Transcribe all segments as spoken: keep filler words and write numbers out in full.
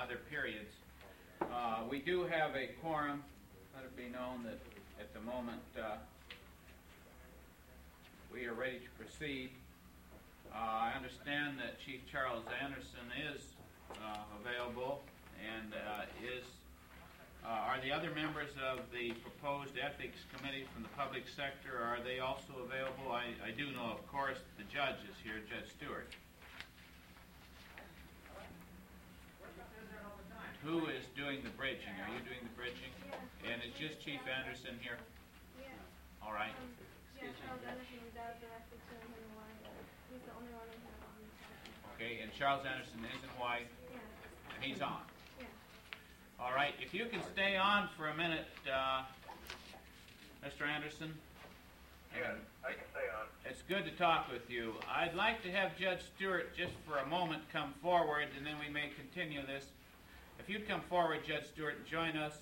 other periods. Uh, we do have a quorum. Let it be known that at the moment uh, we are ready to proceed. Uh, I understand that Chief Charles Anderson is uh, available and uh, is. Uh, are the other members of the proposed ethics committee from the public sector, are they also available? I, I do know, of course, the judge is here, Judge Stewart. Who is doing the bridging? Are you doing the bridging? Yeah. And is just Chief Anderson here? Yeah. All right. Um, yeah, Charles Anderson does the ethics and why he's the only one in here on the Okay, and Charles Anderson is in Hawaii? Yeah. And he's on? Yeah. All right, if you can stay on for a minute, uh, Mister Anderson. Yeah, I can stay on. It's good to talk with you. I'd like to have Judge Stewart just for a moment come forward, and then we may continue this. If you'd come forward, Judge Stewart, and join us.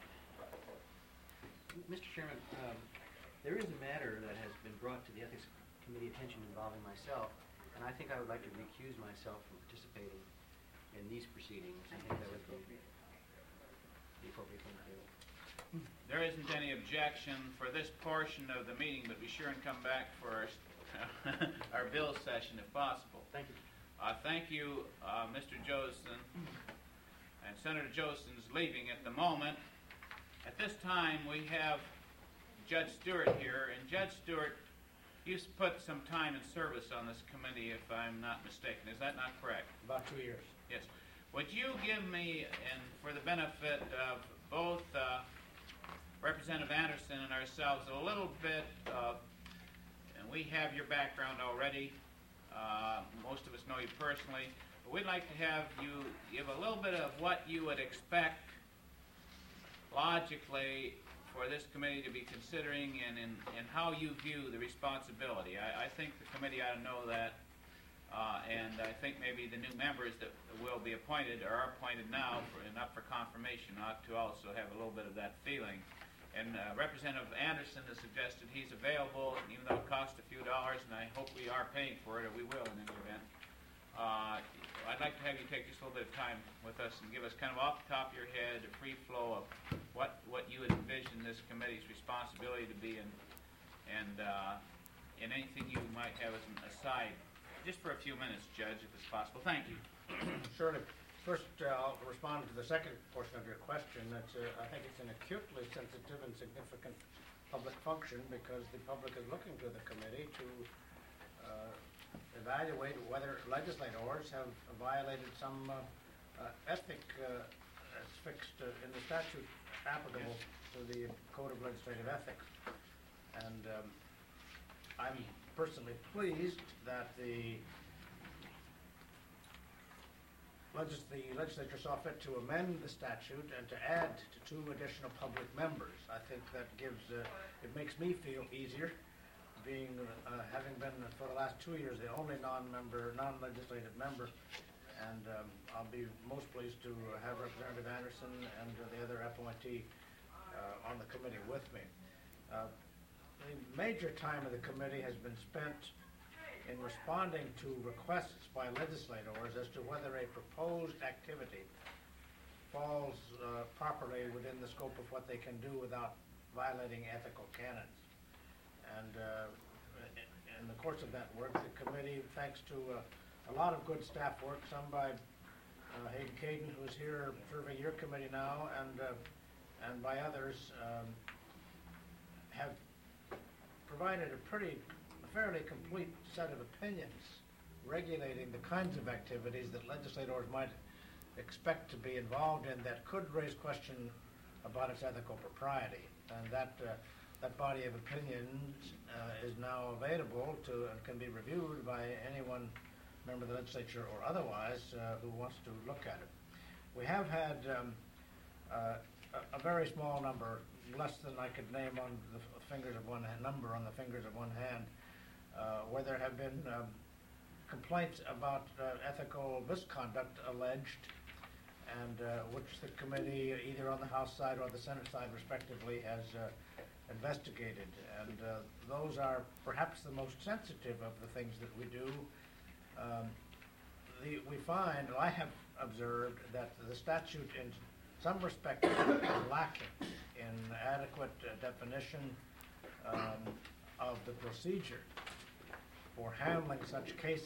Mister Chairman, um, there is a matter that has been brought to the Ethics Committee attention involving myself, and I think I would like to recuse myself from participating in these proceedings. I think that would be the appropriate thing to do. There isn't any objection for this portion of the meeting, but be sure and come back for our, our bill session if possible. Thank you. Uh, thank you, uh, Mister Joseph. And Senator Joseph's leaving at the moment. At this time, we have Judge Stewart here. And Judge Stewart, you've put some time and service on this committee, if I'm not mistaken. Is that not correct? About two years. Yes. Would you give me, and for the benefit of both uh, Representative Anderson and ourselves, a little bit of, and we have your background already. Uh, most of us know you personally. But we'd like to have you give a little bit of what you would expect logically for this committee to be considering and, and, and how you view the responsibility. I, I think the committee ought to know that, uh, and I think maybe the new members that will be appointed or are appointed now for, and up for confirmation ought to also have a little bit of that feeling. And uh, Representative Anderson has suggested he's available, even though it costs a few dollars, and I hope we are paying for it, or we will in any event. Uh, I'd like to have you take just a little bit of time with us and give us kind of off the top of your head a free flow of what, what you would envision this committee's responsibility to be, and, and, uh, and anything you might have as an aside. Just for a few minutes, Judge, if it's possible. Thank you. Surely. First, uh, I'll respond to the second portion of your question. That's, uh, I think it's an acutely sensitive and significant public function because the public is looking to the committee to uh, evaluate whether legislators have violated some uh, uh, ethic uh, as fixed uh, in the statute applicable to the Code of Legislative Ethics. And um, I'm personally pleased that the Legis the legislature saw fit to amend the statute and to add to two additional public members. I think that gives, uh, it makes me feel easier, being, uh, having been for the last two years the only non-member, non-legislative member, and um, I'll be most pleased to have Representative Anderson and uh, the other appointee uh, on the committee with me. Uh, the major time of the committee has been spent in responding to requests by legislators as to whether a proposed activity falls uh, properly within the scope of what they can do without violating ethical canons. And uh, in the course of that work, the committee, thanks to uh, a lot of good staff work, some by uh, Hayden Caden, who is here serving your committee now, and uh, and by others, um, have provided a pretty fairly complete set of opinions regulating the kinds of activities that legislators might expect to be involved in that could raise question about its ethical propriety. And that uh, that body of opinions uh, is now available to and can be reviewed by anyone, member of the legislature or otherwise, uh, who wants to look at it. We have had um, uh, a, a very small number, less than I could name on the fingers of one hand, number on the fingers of one hand, Uh, where there have been um, complaints about uh, ethical misconduct alleged, and uh, which the committee, either on the House side or the Senate side, respectively, has uh, investigated. And uh, those are perhaps the most sensitive of the things that we do. Um, the, we find, I have observed that the statute in some respects is lacking in adequate uh, definition um, of the procedure for handling such cases.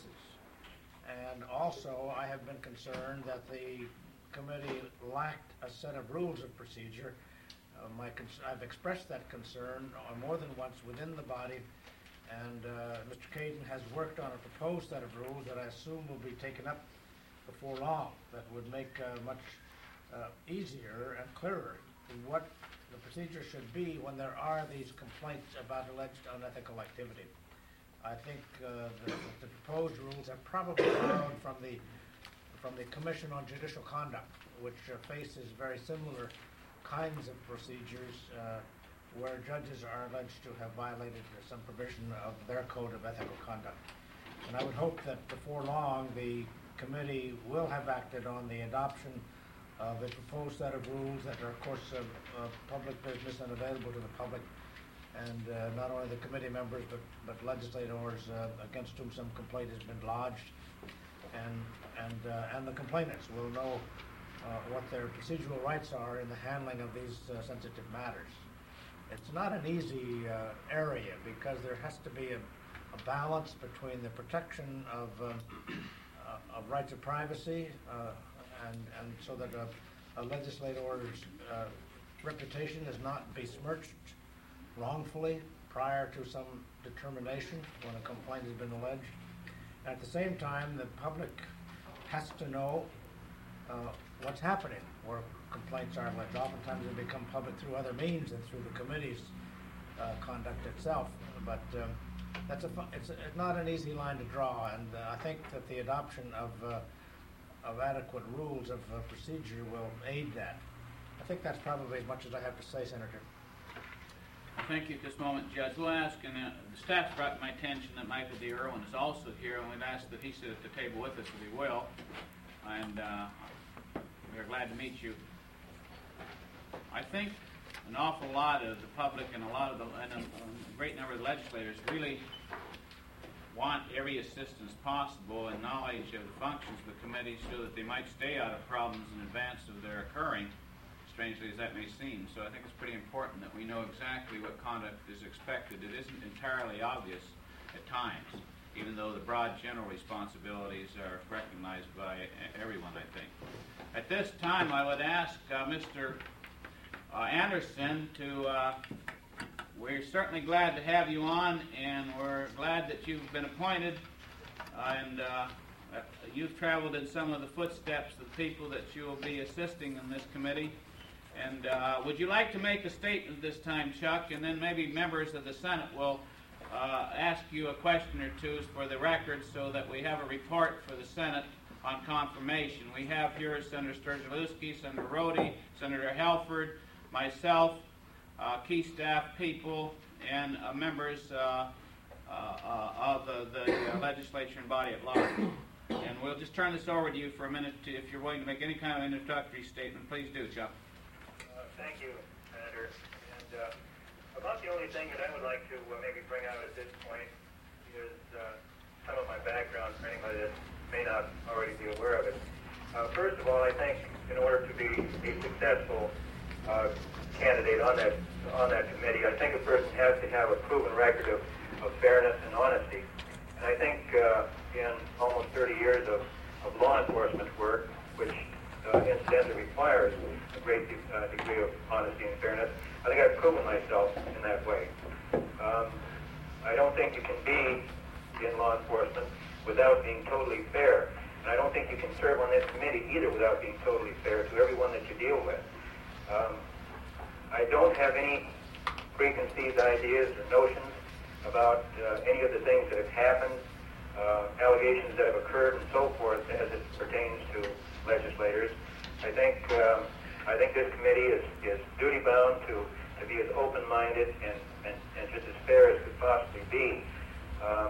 And also, I have been concerned that the committee lacked a set of rules of procedure. Uh, my cons- I've expressed that concern uh, more than once within the body, and uh, Mister Caden has worked on a proposed set of rules that I assume will be taken up before long, that would make uh, much uh, easier and clearer what the procedure should be when there are these complaints about alleged unethical activity. I think uh, the, the proposed rules have probably borrowed from the from the Commission on Judicial Conduct, which uh, faces very similar kinds of procedures uh, where judges are alleged to have violated some provision of their code of ethical conduct. And I would hope that before long the committee will have acted on the adoption of a proposed set of rules that are, of course, uh, uh, public business and available to the public, and uh, not only the committee members but, but legislators uh, against whom some complaint has been lodged, and and uh, and the complainants will know uh, what their procedural rights are in the handling of these uh, sensitive matters. It's not an easy uh, area because there has to be a, a balance between the protection of um, uh, of rights of privacy uh, and and so that a, a legislator's uh, reputation is not besmirched wrongfully prior to some determination when a complaint has been alleged. At the same time, the public has to know uh, what's happening where complaints are alleged. Oftentimes they become public through other means than through the committee's uh, conduct itself. But um, that's a fu- it's, a, it's not an easy line to draw, and uh, I think that the adoption of uh, of adequate rules of uh, procedure will aid that. I think that's probably as much as I have to say, Senator. Thank you. At this moment, Judge, we'll ask, and uh, the staff brought to my attention that Michael D. Irwin is also here, and we've asked that he sit at the table with us if he will, and uh, we're glad to meet you. I think an awful lot of the public and a lot of the, and a, a great number of the legislators really want every assistance possible and knowledge of the functions of the committee so that they might stay out of problems in advance of their occurring, strangely as that may seem. So I think it's pretty important that we know exactly what conduct is expected. It isn't entirely obvious at times, even though the broad general responsibilities are recognized by everyone, I think. At this time, I would ask uh, Mister Uh, Anderson to, uh, we're certainly glad to have you on, and we're glad that you've been appointed, uh, and uh, you've traveled in some of the footsteps of people that you will be assisting in this committee. And uh, would you like to make a statement this time, Chuck, and then maybe members of the Senate will uh, ask you a question or two for the record so that we have a report for the Senate on confirmation. We have here Senator Sturgielewski, Senator Rhodey, Senator Halford, myself, uh, key staff people, and uh, members uh, uh, uh, of the, the uh, legislature and body at large. And we'll just turn this over to you for a minute. To, if you're willing to make any kind of introductory statement, please do, Chuck. Uh, thank you, Senator. And uh, about the only thing that I would like to uh, maybe bring out at this point is uh, some of my background for anybody that may not already be aware of it. Uh, first of all, I think in order to be a successful Uh, candidate on that on that committee, I think a person has to have a proven record of, of fairness and honesty. And I think uh, in almost thirty years of, of law enforcement work, which uh, incidentally requires a great de- uh, degree of honesty and fairness, I think I've proven myself in that way. Um, I don't think you can be in law enforcement without being totally fair. And I don't think you can serve on this committee either without being totally fair to everyone that you deal with. Um, I don't have any preconceived ideas or notions about uh, any of the things that have happened, uh, allegations that have occurred, and so forth as it pertains to legislators. I think um, I think this committee is, is duty bound to, to be as open-minded and, and, and just as fair as could possibly be. Um,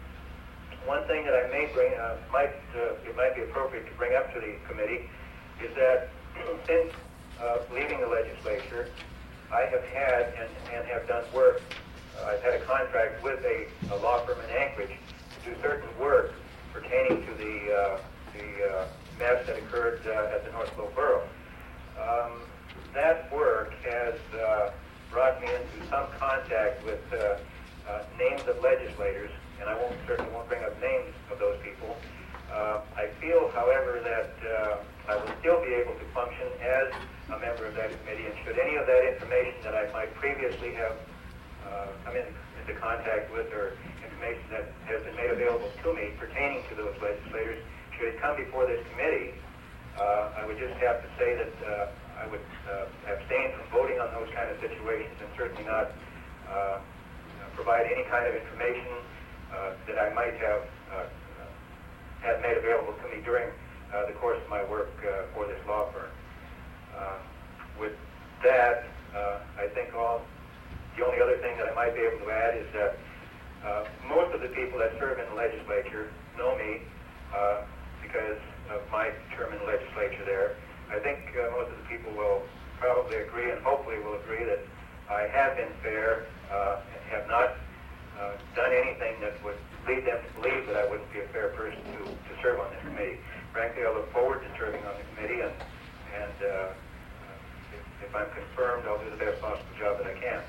one thing that I may bring uh, might uh, it might be appropriate to bring up to the committee is that since Uh, leaving the legislature, I have had and, and have done work. Uh, I've had a contract with a, a law firm in Anchorage to do certain work pertaining to the uh, the uh, mess that occurred uh, at the North Slope Borough. Um, that work has uh, brought me into some contact with uh, uh, names of legislators, and I won't certainly won't bring up names of those people. Uh, I feel, however, that uh, I will still be able to function as a member of that committee, and should any of that information that I might previously have uh, come in, into contact with, or information that has been made available to me pertaining to those legislators, should it come before this committee, uh, I would just have to say that uh, I would uh, abstain from voting on those kind of situations, and certainly not uh, provide any kind of information uh, that I might have uh, had made available to me during uh, the course of my work uh, for this law firm. Uh, with that, uh, I think all the only other thing that I might be able to add is that uh, most of the people that serve in the legislature know me uh, because of my term in the legislature there. I think uh, most of the people will probably agree, and hopefully will agree, that I have been fair uh, and have not uh, done anything that would lead them to believe that I wouldn't be a fair person to, to serve on this committee. Frankly, I look forward to serving on the committee, and, and uh, if, if I'm confirmed, I'll do the best possible job that I can.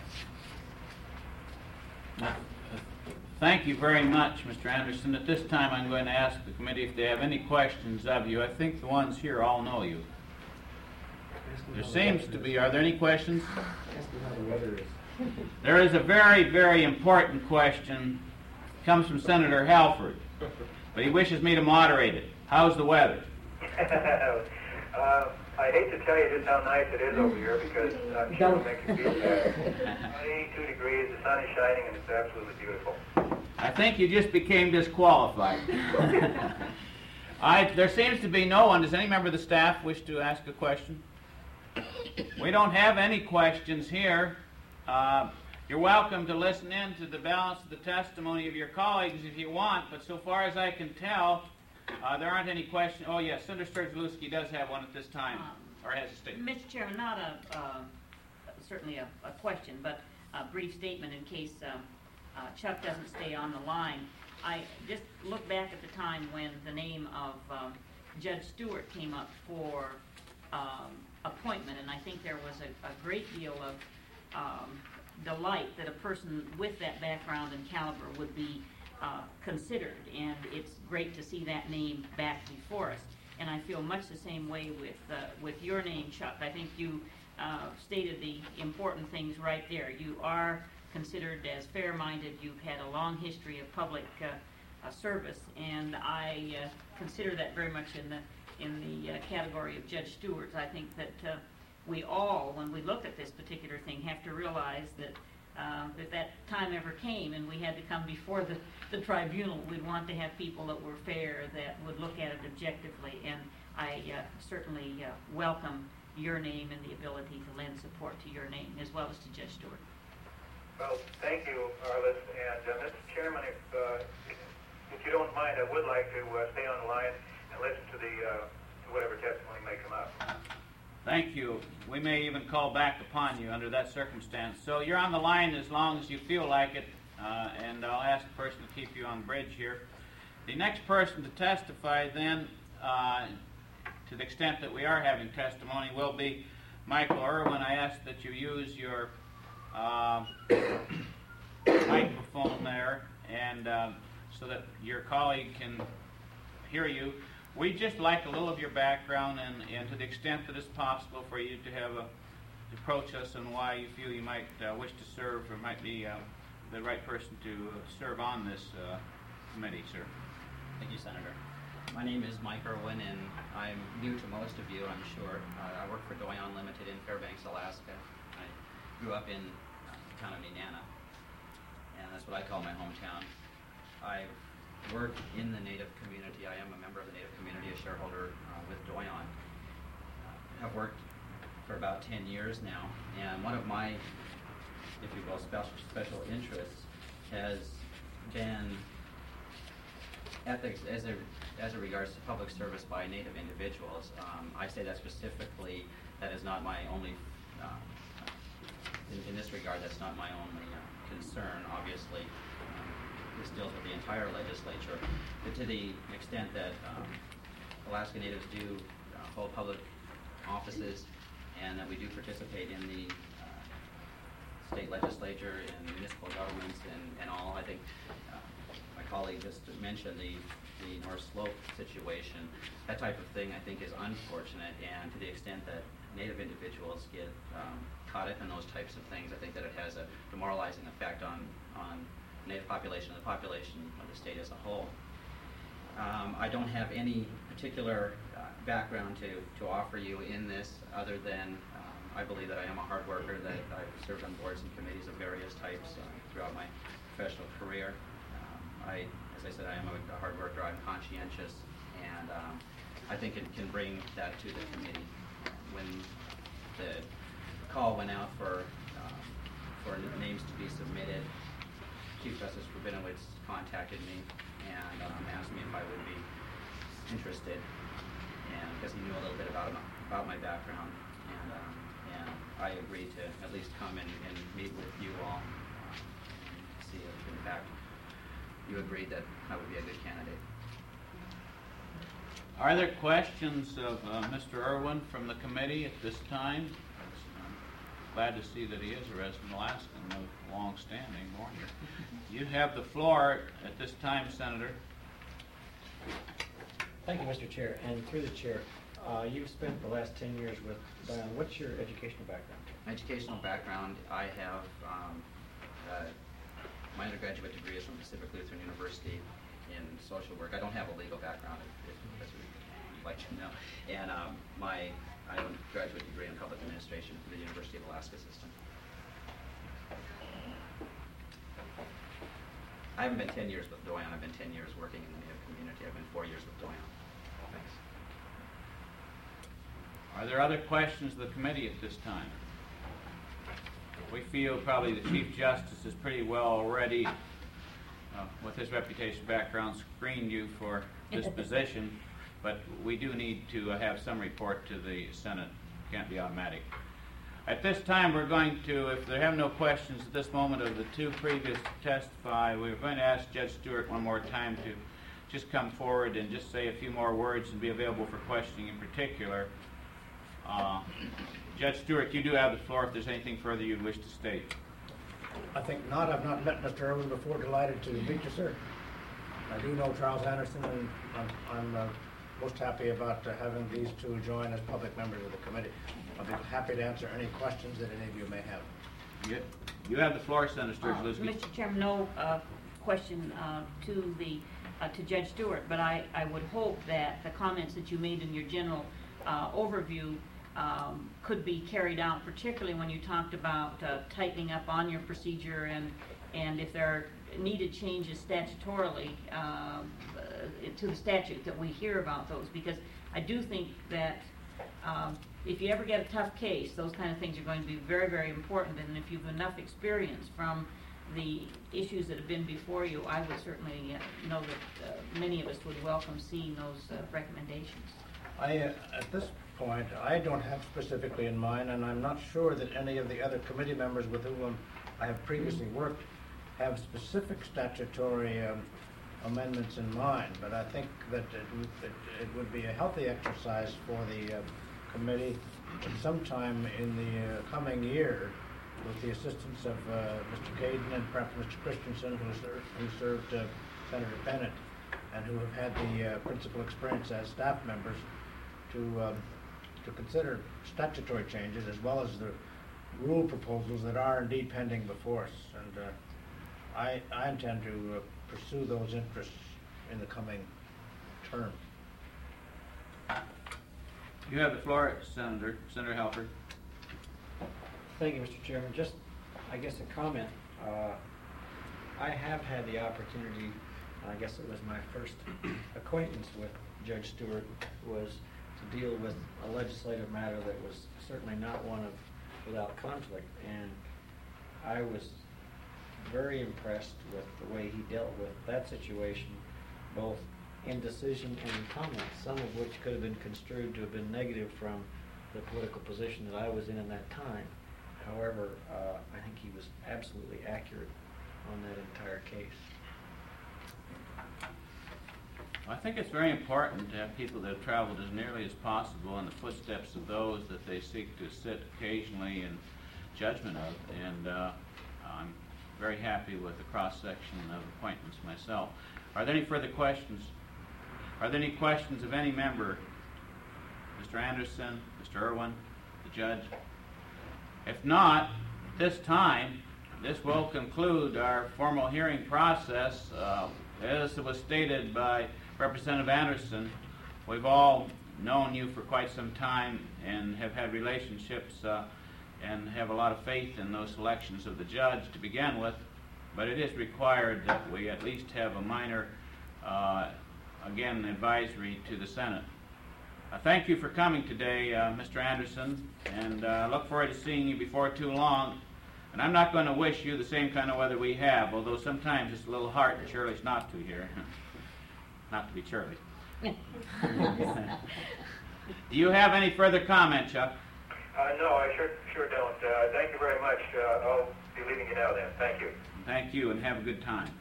Thank you very much, Mister Anderson. At this time, I'm going to ask the committee if they have any questions of you. I think the ones here all know you. There seems to be. Are there any questions? There is a very, very important question. It comes from Senator Halford, but he wishes me to moderate it. How's the weather? uh, I hate to tell you just how nice it is over here, because I'm sure it'll make you feel bad. eighty-two degrees, the sun is shining, and it's absolutely beautiful. I think you just became disqualified. I, there seems to be no one. Does any member of the staff wish to ask a question? We don't have any questions here. Uh, you're welcome to listen in to the balance of the testimony of your colleagues if you want, but so far as I can tell, uh, there aren't any questions. Oh, yes, Senator Sturgielewski does have one at this time, Um, or has a statement. Mister Chairman, not a, uh, certainly a, a question, but a brief statement in case um, uh, Chuck doesn't stay on the line. I just look back at the time when the name of um, Judge Stewart came up for um, appointment, and I think there was a, a great deal of um, delight that a person with that background and caliber would be uh, considered, and it's great to see that name back before us. And I feel much the same way with uh, with your name, Chuck. I think you uh, stated the important things right there. You are considered as fair-minded. You've had a long history of public uh, uh, service, and I uh, consider that very much in the in the uh, category of Judge Stewart's. I think that uh, we all, when we look at this particular thing, have to realize that uh, if that time ever came and we had to come before the, the tribunal, we'd want to have people that were fair, that would look at it objectively, and I uh, certainly uh, welcome your name and the ability to lend support to your name, as well as to Judge Stewart. Well, thank you, Arliss. And uh, Mister Chairman, if, uh, if you don't mind, I would like to uh, stay on the line and listen to the uh, to whatever testimony may come up. Thank you. We may even call back upon you under that circumstance. So you're on the line as long as you feel like it, uh, and I'll ask the person to keep you on the bridge here. The next person to testify then, uh, to the extent that we are having testimony, will be Michael Irwin. I ask that you use your uh, microphone there, and uh, so that your colleague can hear you. We'd just like a little of your background, and, and to the extent that it's possible for you to have a to approach us on why you feel you might uh, wish to serve or might be uh, the right person to serve on this uh, committee, sir. Thank you, Senator. My name is Mike Irwin, and I'm new to most of you, I'm sure. Uh, I work for Doyon Limited in Fairbanks, Alaska. I grew up in uh, the town of Nenana, and that's what I call my hometown. I've worked in the Native community. I am a member of the Native community, a shareholder uh, with Doyon. Uh, I've worked for about ten years now, and one of my, if you will, special, special interests has been ethics as a as it regards to public service by Native individuals. Um, I say that specifically. That is not my only, uh, in, in this regard, that's not my only uh, concern. Obviously, um, this deals with the entire legislature. But to the extent that um, Alaska Natives do uh, hold public offices, and that we do participate in the uh, state legislature and municipal governments and, and all. I think uh, my colleague just mentioned the, the North Slope situation. That type of thing I think is unfortunate, and to the extent that Native individuals get um, caught up in those types of things, I think that it has a demoralizing effect on, on Native population and the population of the state as a whole. Um, I don't have any particular uh, background to, to offer you in this other than um, I believe that I am a hard worker, that I've served on boards and committees of various types uh, throughout my professional career. Um, I, as I said, I am a, a hard worker, I'm conscientious, and um, I think it can bring that to the committee. When the call went out for, um, for names to be submitted, Chief Justice Rabinowitz contacted me and um, asked me if I would be interested, and because he knew a little bit about about my background, and um, and I agreed to at least come and, and meet with you all uh, and see if in fact you agreed that I would be a good candidate. Are there questions of uh, Mister Irwin from the committee at this time? I'm glad to see that he is a resident of Alaska, no long-standing born here. You have the floor at this time, Senator. Thank you, Mister Chair. And through the chair, uh, you've spent the last ten years with Dion. What's your educational background? My educational background, I have um, uh, my undergraduate degree is from Pacific Lutheran University in social work. I don't have a legal background, if, if that's what you'd like to know. And um, my I have a graduate degree in public administration from the University of Alaska system. I haven't been ten years with Doyon. I've been ten years working in the Native community. I've been four years with Doyon. Thanks. Are there other questions of the committee at this time? We feel probably the Chief Justice is pretty well already, uh, with his reputation background, screened you for this position, but we do need to uh, have some report to the Senate. Can't be automatic. At this time, we're going to, if there have no questions at this moment of the two previous to testify, we're going to ask Judge Stewart one more time to just come forward and just say a few more words and be available for questioning in particular. Uh, Judge Stewart, you do have the floor if there's anything further you'd wish to state. I think not. I've not met Mister Irwin before. Delighted to meet you, sir. I do know Charles Anderson, and I'm, I'm uh, most happy about uh, having these two join as public members of the committee. I'll be happy to answer any questions that any of you may have. You, you have the floor, Senator Uh, Sturgill. Mister Chairman, no uh, question uh, to the uh, to Judge Stewart, but I, I would hope that the comments that you made in your general uh, overview um, could be carried out, particularly when you talked about uh, tightening up on your procedure and and if there are needed changes statutorily uh, uh, to the statute, that we hear about those, because I do think that um, if you ever get a tough case, those kind of things are going to be very, very important, and if you've enough experience from the issues that have been before you, I would certainly uh, know that uh, many of us would welcome seeing those uh, recommendations. I, uh, at this point, I don't have specifically in mind, and I'm not sure that any of the other committee members with whom I have previously worked have specific statutory um, amendments in mind, but I think that it, it, it would be a healthy exercise for the uh, committee sometime in the uh, coming year, with the assistance of uh, Mister Gaden and perhaps Mister Christensen, who served, who served uh, Senator Bennett, and who have had the uh, principal experience as staff members, to um, to consider statutory changes as well as the rule proposals that are indeed pending before us. And uh, I, I intend to uh, pursue those interests in the coming term. You have the floor, Senator. Senator Halford. Thank you, Mister Chairman. Just, I guess, a comment. Uh, I have had the opportunity, I guess it was my first acquaintance with Judge Stewart, was to deal with a legislative matter that was certainly not one of without conflict. And I was very impressed with the way he dealt with that situation, both in decision and in comments, some of which could have been construed to have been negative from the political position that I was in at that time. However, uh, I think he was absolutely accurate on that entire case. I think it's very important to have people that have traveled as nearly as possible in the footsteps of those that they seek to sit occasionally in judgment of, and uh, I'm very happy with the cross-section of appointments myself. Are there any further questions? Are there any questions of any member? Mister Anderson, Mister Irwin, the judge? If not, at this time, this will conclude our formal hearing process. Uh, as was stated by Representative Anderson, we've all known you for quite some time and have had relationships uh, and have a lot of faith in those selections of the judge to begin with, but it is required that we at least have a minor, uh, again, advisory to the Senate. Uh, thank you for coming today, uh, Mister Anderson, and I uh, look forward to seeing you before too long. And I'm not going to wish you the same kind of weather we have, although sometimes it's a little hard for Shirley's not to here. Not to be Shirley. Do you have any further comment, Chuck? Uh, no, I sure, sure don't. Uh, thank you very much. Uh, I'll be leaving you now then. Thank you. Thank you, and have a good time.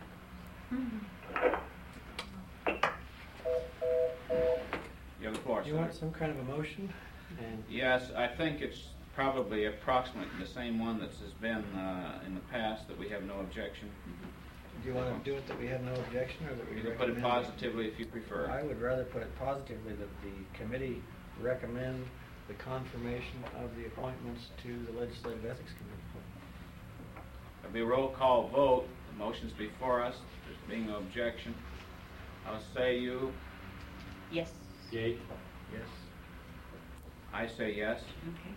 You have the floor, You sir. want some kind of a motion? And Yes, I think it's probably approximately the same one that has been uh, in the past, that we have no objection. do you want to do it that we have no objection, or that we You can put it recommend? positively if you prefer. I would rather put it positively, that the committee recommend the confirmation of the appointments to the Legislative Ethics Committee. There'll be a roll call vote. The motion's before us. There's being no objection. I'll say you. Yes. Yay. Yes. I say yes. Okay.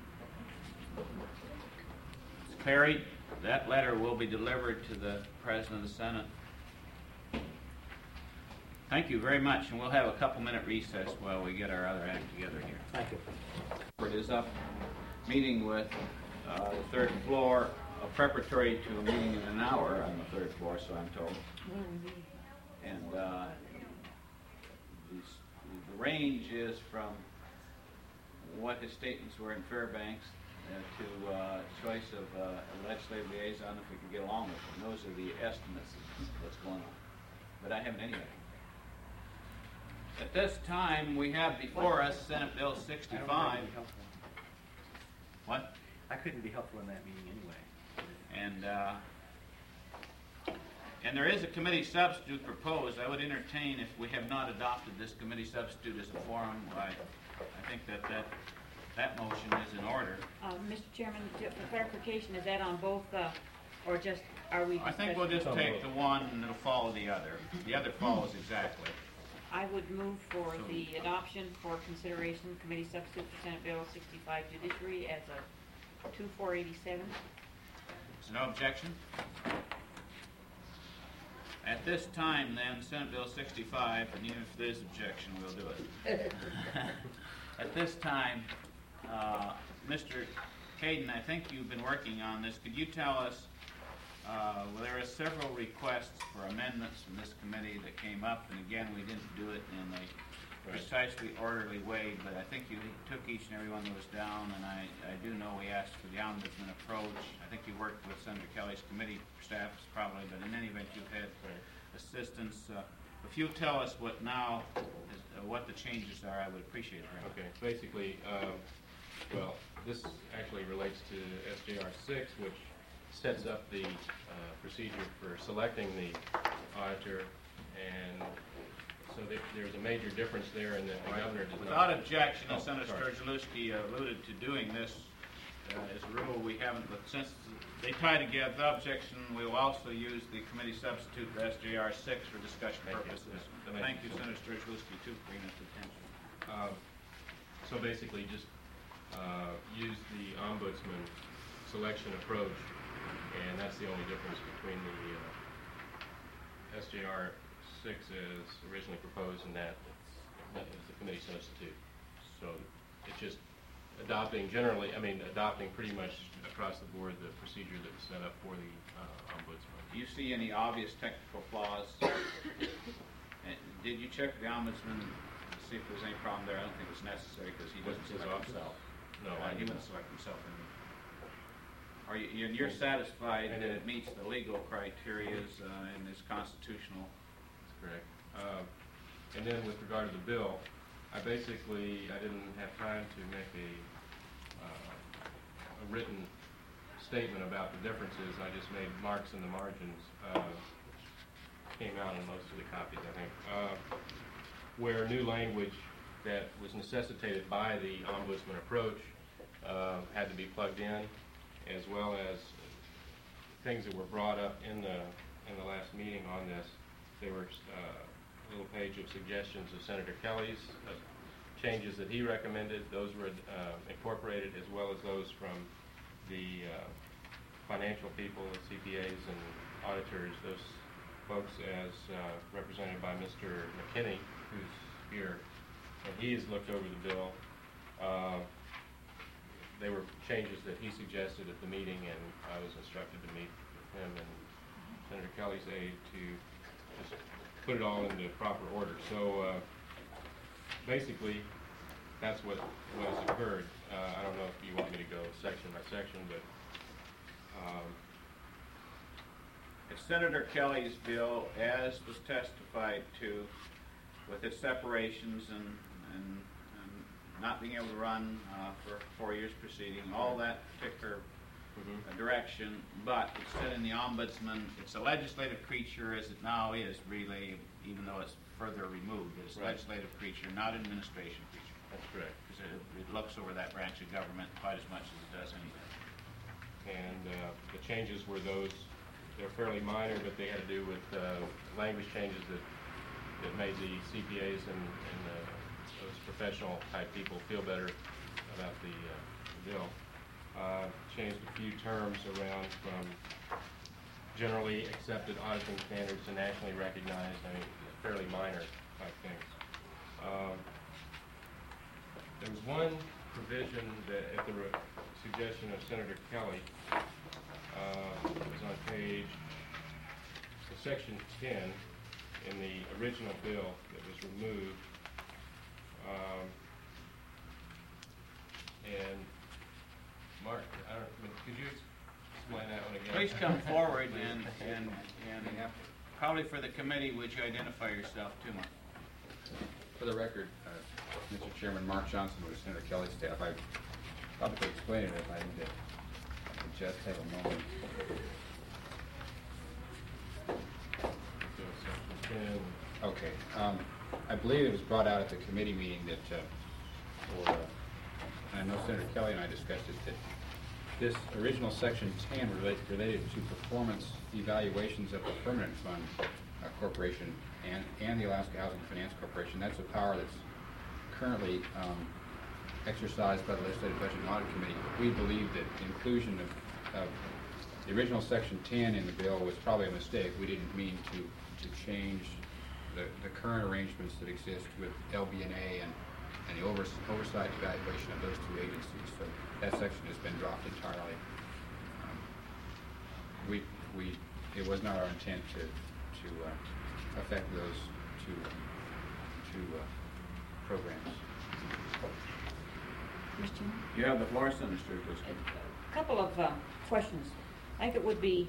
It's carried. That letter will be delivered to the President of the Senate. Thank you very much, and we'll have a couple minute recess while we get our other act together here. Thank you. It is up, meeting with uh, the third floor, a preparatory to a meeting in an hour on the third floor, so I'm told. And uh, these, the range is from what his statements were in Fairbanks uh, to uh, choice of uh, a legislative liaison if we could get along with them. Those are the estimates of what's going on. But I haven't any of it. At this time, we have before us Senate Bill sixty-five. What? I couldn't be helpful in that meeting anyway. And uh, and there is a committee substitute proposed. I would entertain, if we have not adopted this committee substitute as a forum, I, I think that, that that motion is in order. Uh, Mister Chairman, ju- for clarification, is that on both, uh, or just, are we? I think we'll just take the one and it'll follow the other. The other follows exactly. I would move for the adoption for consideration, committee substitute for Senate Bill sixty-five judiciary as a two four eighty-seven. Is there no objection? At this time, then, Senate Bill sixty-five, and even if there is objection, we'll do it. At this time, uh, Mister Caden, I think you've been working on this. Could you tell us, uh, well, there are several requests for amendments from this committee that came up, and again, we didn't do it in a precisely orderly way, but I think you took each and every one of those down, and I, I do know we asked for the ombudsman approach. I think you worked with Senator Kelly's committee staff probably, but in any event, you've had assistance. Uh, if you tell us what now, is, uh, what the changes are, I would appreciate it very much. Okay, basically, um, well, this actually relates to S J R six, which sets up the uh, procedure for selecting the auditor, and so there, there's a major difference there in that the governor does Without not... objection, Oh, and Senator sorry. Sturgeluski alluded to doing this uh, as a rule, we haven't, but since they tie together, without objection, we will also use the committee substitute for S J R six for discussion Thank you. purposes. That makes Thank you, sense. Senator Sturgeluski, too, for bringing this to attention. Uh, so basically, just uh, use the ombudsman selection approach, and that's the only difference between the uh, S J R six as originally proposed and that that is the committee substitute. So it's just adopting generally, I mean, adopting pretty much across the board the procedure that was set up for the uh, ombudsman. Do you see any obvious technical flaws? And did you check the ombudsman to see if there was any problem there? I don't think it was necessary because he doesn't His select office? himself. No, Uh, I he did wouldn't not. select himself. anyway. Are you, and you're satisfied I that did. it meets the legal criteria uh, and is constitutional? That's correct. Uh, And then with regard to the bill, I basically, I didn't have time to make a, uh, a written statement about the differences. I just made marks in the margins, uh, which came out in most of the copies, I think, uh, where new language that was necessitated by the ombudsman approach uh, had to be plugged in, as well as things that were brought up in the in the last meeting on this. There were uh, a little page of suggestions of Senator Kelly's, uh, changes that he recommended. Those were uh, incorporated, as well as those from the uh, financial people, the C P As and auditors, those folks as uh, represented by Mister McKinney, who's here, and he has looked over the bill. Uh, they were changes that he suggested at the meeting, and I was instructed to meet with him and Senator Kelly's aide to just put it all into proper order. So uh, basically, that's what, what has occurred. Uh, I don't know if you want me to go section by section, but um, It's Senator Kelly's bill, as was testified to, with its separations and, and, and not being able to run uh, for four years proceeding, all that particular mhm. uh, direction, but it's still in the ombudsman. It's a legislative creature as it now is, really, even though it's further removed. It's a Right. legislative creature, not administration creature. That's correct. Because it, it looks over that branch of government quite as much as it does anything. And uh, the changes were those, they're fairly minor, but they had to do with uh, language changes that, that made the C P As and, and uh, those professional type people feel better about the, uh, the bill. Uh, changed a few terms around from generally accepted auditing standards to nationally recognized. I mean, fairly minor type things. Um, there was one provision that, at the re- suggestion of Senator Kelly, uh, was on page, uh, section ten in the original bill that was removed. Um, and Mark, I don't, I mean, could you explain that one again? Please come forward and, and, and probably for the committee, would you identify yourself too, Mark? For the record, uh, Mister Chairman, Mark Johnson with Senator Kelly's staff. I probably could explain it if I need to I could just have a moment. So, section ten. Okay. Um, I believe it was brought out at the committee meeting that, uh, or, uh, I know Senator Kelly and I discussed it, that this original section ten relate, related to performance evaluations of the Permanent Fund uh, Corporation and, and the Alaska Housing Finance Corporation. That's a power that's currently um, exercised by the Legislative Budget and Audit Committee. We believe that the inclusion of, of the original section ten in the bill was probably a mistake. We didn't mean to, to change the, the current arrangements that exist with L B N A and and the overs oversight evaluation of those two agencies. So that section has been dropped entirely. Um, we, we, it was not our intent to, to uh, affect those two, two uh, programs. Mister Chairman? You have the floor, Senator Driscoll. A couple of uh, questions. I think it would be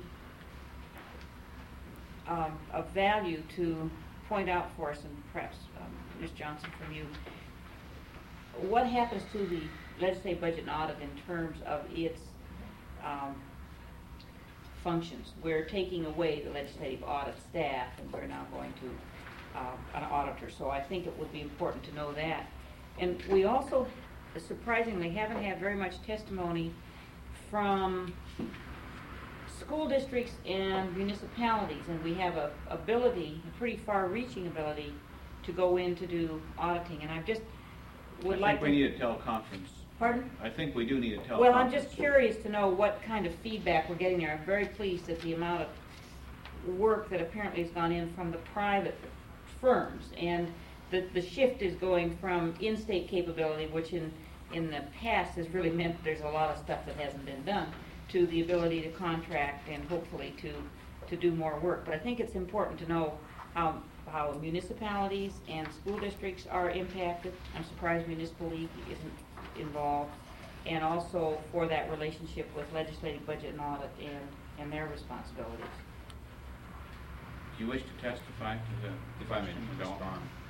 um, of value to point out for us, and perhaps um, Miz Johnson from you, what happens to the legislative budget and audit in terms of its um, functions? We're taking away the legislative audit staff, and we're now going to uh, an auditor. So I think it would be important to know that. And we also, surprisingly, haven't had very much testimony from school districts and municipalities, and we have a ability, a pretty far-reaching ability, to go in to do auditing. And I just would I like think we to... need a teleconference. Pardon? I think we do need a teleconference. Well, I'm just curious to know what kind of feedback we're getting there. I'm very pleased at the amount of work that apparently has gone in from the private firms, and the, the shift is going from in-state capability, which in, in the past has really meant there's a lot of stuff that hasn't been done, to the ability to contract and hopefully to, to do more work. But I think it's important to know how, how municipalities and school districts are impacted. I'm surprised Municipal League isn't involved. And also for that relationship with legislative budget and audit and, and their responsibilities. Do you wish to testify to the If I may question, Bill? respond.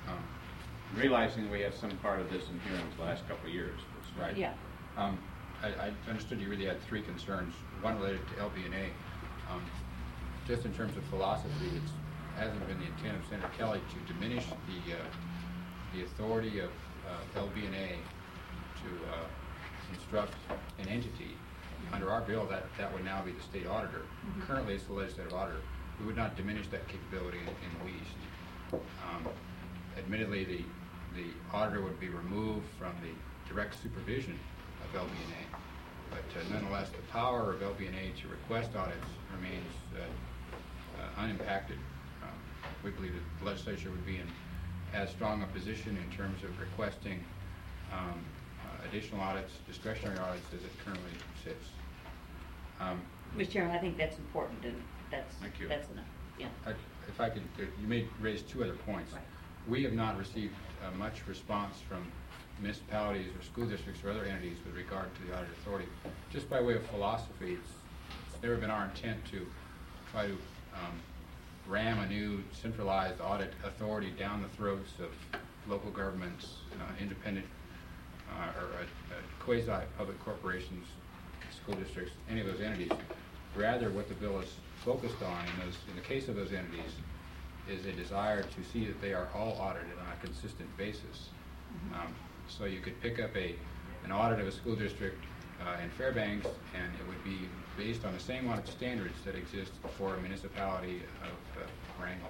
Um, Realizing we had some part of this in hearings the last couple of years. Right. Yeah. Um, I, I understood you really had three concerns, one related to L B N A. Um, just in terms of philosophy, it hasn't been the intent of Senator Kelly to diminish the, uh, the authority of uh, L B N A to uh, instruct an entity. Under our bill, that, that would now be the state auditor. Mm-hmm. Currently, it's the legislative auditor. We would not diminish that capability in, in the least. Um, admittedly, the, the auditor would be removed from the direct supervision of L B N A, but uh, nonetheless, the power of L B N A to request audits remains uh, uh, unimpacted. Um, we believe that the legislature would be in as strong a position in terms of requesting um, uh, additional audits, discretionary audits, as it currently sits. Um, Mister Chairman, I think that's important, and that's, Thank you. that's enough, yeah. I, if I could, uh, you may raise two other points. Right. We have not received uh, much response from municipalities or school districts or other entities with regard to the audit authority. Just by way of philosophy, it's, it's never been our intent to try to um, ram a new centralized audit authority down the throats of local governments, uh, independent uh, or uh, uh, quasi-public corporations, school districts, any of those entities. Rather, what the bill is focused on in, those, in the case of those entities is a desire to see that they are all audited on a consistent basis. Mm-hmm. um, so you could pick up a an audit of a school district uh, in Fairbanks, and it would be based on the same audit standards that exist for a municipality of uh, Wrangell.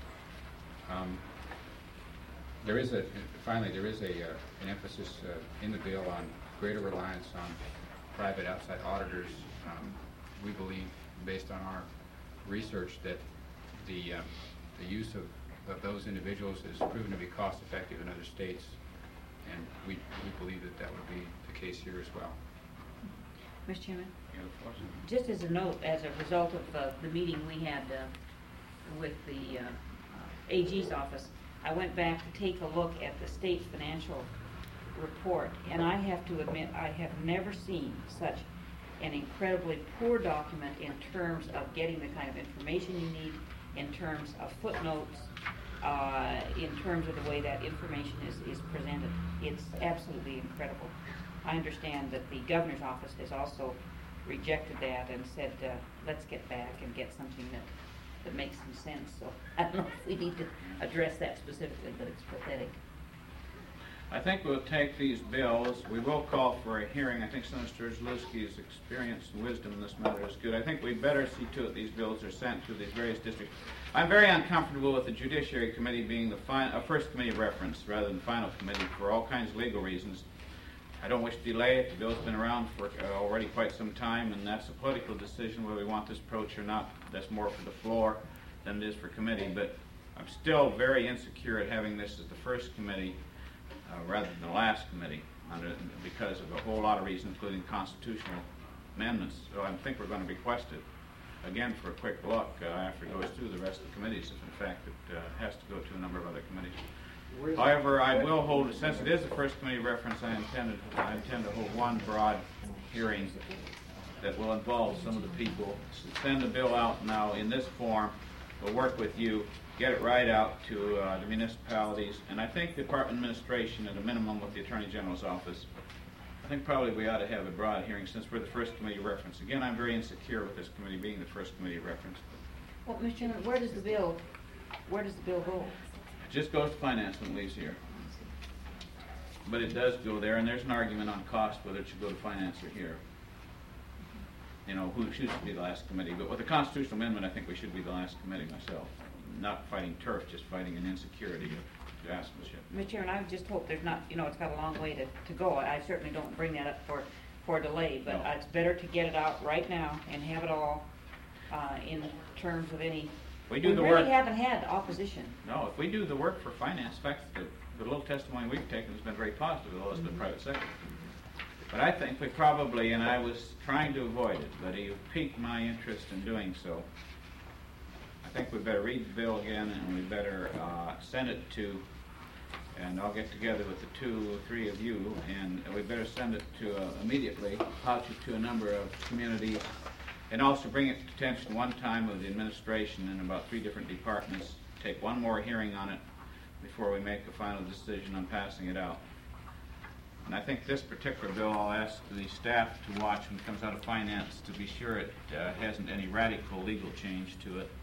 Um, there is a finally there is a uh, an emphasis uh, in the bill on greater reliance on private outside auditors. Um, we believe, based on our research, that the um, the use of, of those individuals is proven to be cost effective in other states, and we, we believe that that would be the case here as well. Mister Chairman? Any other questions? Just as a note, as a result of uh, the meeting we had uh, with the uh, uh, A G's office, I went back to take a look at the state financial report, and I have to admit I have never seen such an incredibly poor document in terms of getting the kind of information you need, in terms of footnotes, uh, in terms of the way that information is, is presented. It's absolutely incredible. I understand that the governor's office has also rejected that and said, uh, let's get back and get something that, that makes some sense. So I don't know if we need to address that specifically, but it's pathetic. I think we'll take these bills. We will call for a hearing. I think Senator Zalewski's experience and wisdom in this matter is good. I think we better see to it these bills are sent to these various districts. I'm very uncomfortable with the Judiciary Committee being the fi uh, first committee of reference rather than final committee for all kinds of legal reasons. I don't wish to delay it. The bill's been around for uh, already quite some time, and that's a political decision whether we want this approach or not. That's more for the floor than it is for committee. But I'm still very insecure at having this as the first committee Uh, rather than the last committee, under, because of a whole lot of reasons, including constitutional amendments. So I think we're going to request it again for a quick look uh, after it goes through the rest of the committees, if in fact it uh, has to go to a number of other committees. However, I will hold, since it is the first committee reference, I intended, I intend to hold one broad hearing that will involve some of the people. Send the bill out now in this form. We'll work with you, get it right out to uh, the municipalities, and I think the Department of Administration, at a minimum with the Attorney General's office, I think probably we ought to have a broad hearing since we're the first committee reference. Again, I'm very insecure with this committee being the first committee reference. Well, Mister Chairman, where does the bill, where does the bill go? It just goes to finance when it leaves here. But it does go there, and there's an argument on cost whether it should go to finance or here. You know, who should be the last committee. But with the constitutional amendment, I think we should be the last committee myself. Not fighting turf, just fighting an insecurity of draftsmanship. Mister Chairman, I just hope there's not, you know, it's got a long way to, to go. I certainly don't bring that up for, for delay, but No. it's better to get it out right now and have it all uh, in terms of any... We do the We work. really haven't had opposition. No, if we do the work for finance, in fact, the, the little testimony we've taken has been very positive, although it's been private sector. But I think we probably, and I was trying to avoid it, but you've piqued my interest in doing so. I think we better read the bill again, and we better uh, send it to, and I'll get together with the two or three of you, and we better send it to uh, immediately, pouch it to a number of communities, and also bring it to attention one time of the administration in about three different departments, take one more hearing on it, before we make a final decision on passing it out. And I think this particular bill, I'll ask the staff to watch when it comes out of finance to be sure it uh, hasn't any radical legal change to it.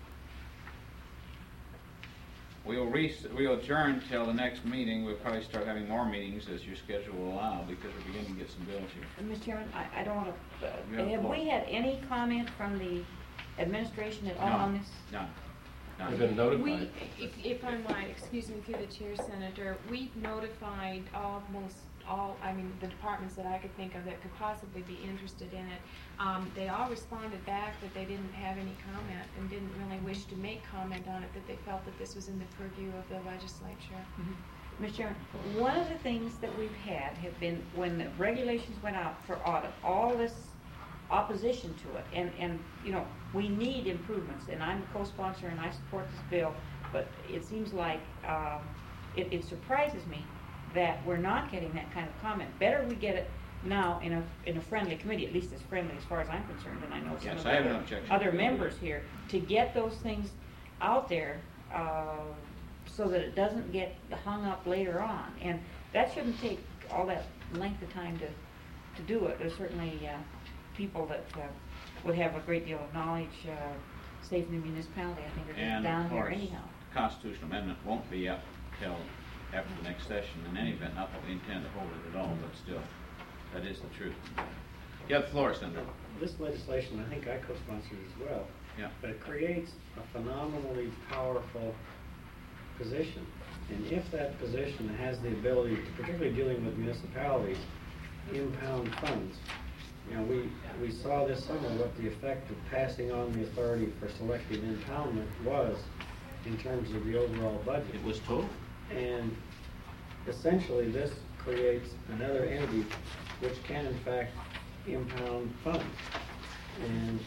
We'll, re we'll adjourn till the next meeting. We'll probably start having more meetings as your schedule will allow, because we're beginning to get some bills here. Uh, Mister Chairman, I, I don't want to, uh, You have the have floor. we had any comment from the administration at all No. on this? None. None. We've been notified. We, if, if I might, excuse me through the chair, Senator, we've notified almost all, I mean, the departments that I could think of that could possibly be interested in it. Um, they all responded back that they didn't have any comment and didn't really wish to make comment on it, that they felt that this was in the purview of the legislature. Mister Chairman, one of the things that we've had have been, when the regulations went out for audit, all this opposition to it, and, and, you know, we need improvements, and I'm a co-sponsor and I support this bill, but it seems like, um, it, it surprises me that we're not getting that kind of comment. Better we get it now in a, in a friendly committee, at least as friendly as far as I'm concerned, and I know some Yes, of I have the no other- objection. other members here, to get those things out there, uh, so that it doesn't get hung up later on. And that shouldn't take all that length of time to, to do it. There's certainly uh, people that uh, would have a great deal of knowledge, uh, safe in the municipality, I think, are just And down of here course, anyhow. the constitutional amendment won't be up till after the next session in any event, not that we intend to hold it at all, but still, that is the truth. You have the floor, Senator. This legislation, I think I co-sponsored as well. Yeah. But it creates a phenomenally powerful position. And if that position has the ability, to, particularly dealing with municipalities, impound funds, you know, we, we saw this summer what the effect of passing on the authority for selective impoundment was in terms of the overall budget. It was total. And essentially, this creates another entity which can in fact impound funds. And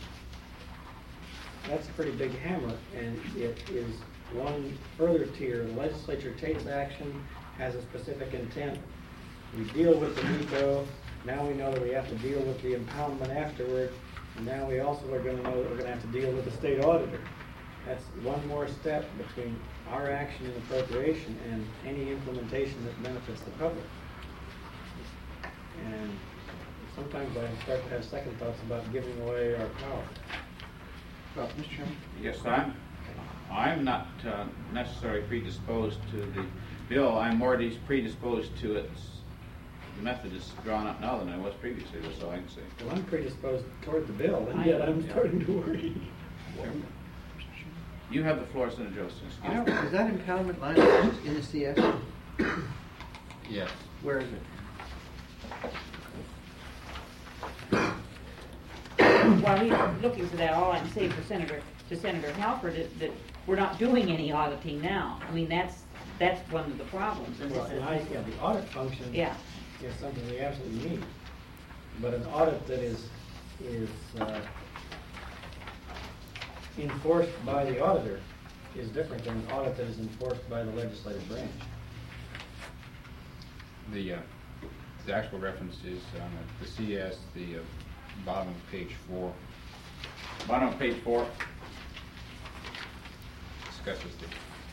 that's a pretty big hammer, and it is one further tier. The legislature takes action, has a specific intent. We deal with the NEPO. Now we know that we have to deal with the impoundment afterward, and now we also are going to know that we're going to have to deal with the state auditor. That's one more step between our action and appropriation and any implementation that benefits the public. And sometimes I start to have second thoughts about giving away our power. Well, Mister Chairman? Yes, I'm, I'm not uh, necessarily predisposed to the bill. I'm more dis- predisposed to its, the method is drawn up now than I was previously, that's all I can say. Well, I'm predisposed toward the bill, and yet I'm starting to worry. You have the floor, Senator Joseph. I don't, is that impoundment line in the C S? Yes. Where is it? While he's looking for that, all I'm saying for Senator, to Senator Halford is that we're not doing any auditing now. I mean, that's, that's one of the problems. and Well, this and is- I, yeah, the audit function Yeah. is something we absolutely need. But an audit that is, is uh, enforced by the auditor is different than an audit that is enforced by the legislative branch. The, uh, the actual reference is on the C S, the uh, bottom of page four, Bottom of page four. discusses the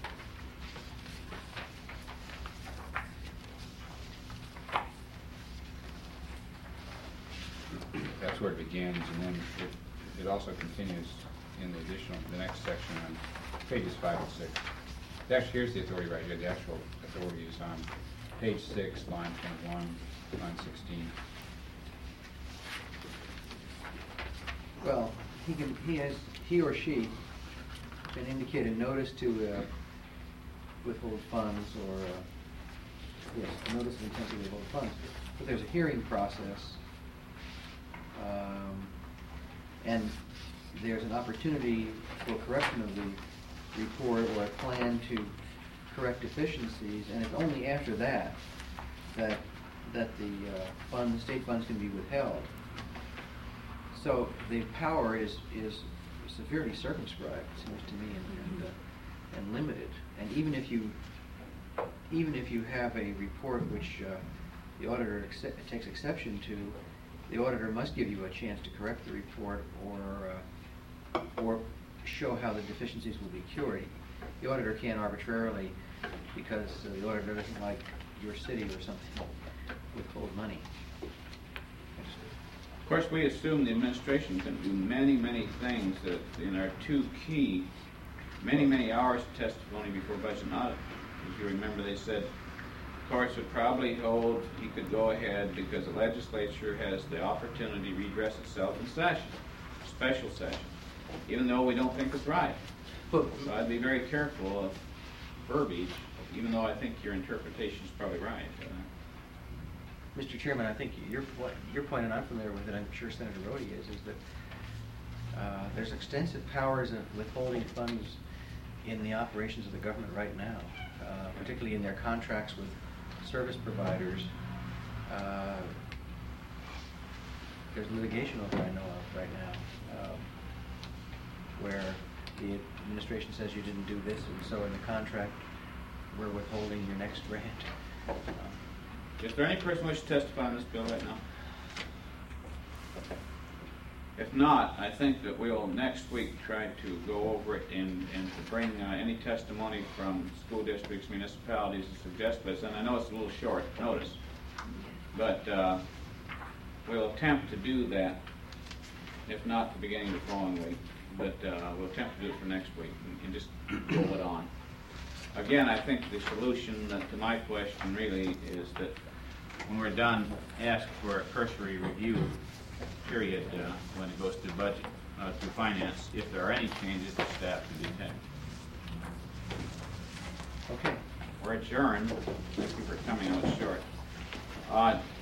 that's where it begins, and then it, it also continues in the additional, the next section on pages five and six. Actually, here's the authority right here. The actual authority is on page six, line twenty-one, line sixteen. Well, he can, he has, he or she can indicate a notice to uh, withhold funds or, uh, yes, a notice of intent to withhold funds. But there's a hearing process. Um, and there's an opportunity for correction of the report or a plan to correct deficiencies, and it's only after that that that the uh, funds, state funds, can be withheld. So the power is is severely circumscribed, it seems to me, and and, uh, and limited. And even if you even if you have a report which uh, the auditor accept, takes exception to, the auditor must give you a chance to correct the report or uh, or show how the deficiencies will be cured. The auditor can't arbitrarily because uh, the auditor doesn't like your city or something withhold money. Of course, we assume the administration can do many, many things that, in our two key, many, many hours of testimony before budget and audit. As you remember, they said courts would probably hold he could go ahead because the legislature has the opportunity to redress itself in session, special session, even though we don't think it's right. So I'd be very careful of verbiage, even though I think your interpretation is probably right. Uh, Mister Chairman, I think your, what, your point, and I'm familiar with it, I'm sure Senator Rhodey is, is that uh, there's extensive powers of withholding funds in the operations of the government right now, uh, particularly in their contracts with service providers. Uh, there's litigation over I know of right now, um, where the administration says you didn't do this, and so in the contract, we're withholding your next grant. Um, Is there any person who wishes to testify on this bill right now? If not, I think that we'll next week try to go over it and, and to bring uh, any testimony from school districts, municipalities, and suggest this. And I know it's a little short notice, but uh, we'll attempt to do that, if not the beginning of the following week. But uh, we'll attempt to do it for next week and, and just roll it on. Again, I think the solution uh, to my question really is that when we're done, ask for a cursory review period uh, when it goes to budget, uh, to finance, if there are any changes to staff to detect. Okay. We're adjourned. Thank you for coming. I was short. Uh,